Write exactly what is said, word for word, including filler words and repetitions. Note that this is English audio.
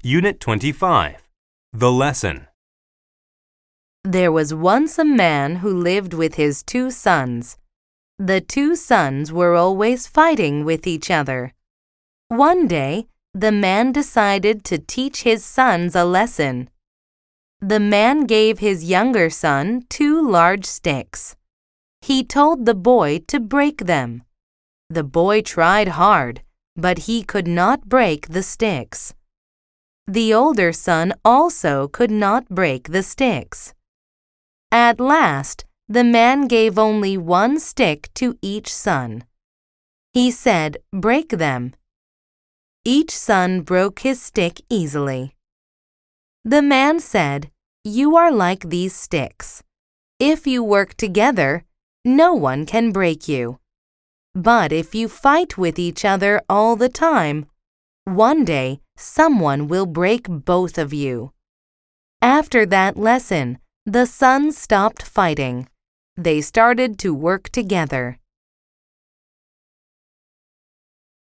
Unit twenty-five. The Lesson. There was once a man who lived with his two sons. The two sons were always fighting with each other. One day, the man decided to teach his sons a lesson. The man gave his younger son two large sticks. He told the boy to break them. The boy tried hard, but he could not break the sticks. The older son also could not break the sticks. At last, the man gave only one stick to each son. He said, "Break them." Each son broke his stick easily. The man said, "You are like these sticks. If you work together, no one can break you. But if you fight with each other all the time, one day someone will break both of you." After that lesson, the sons stopped fighting. They started to work together.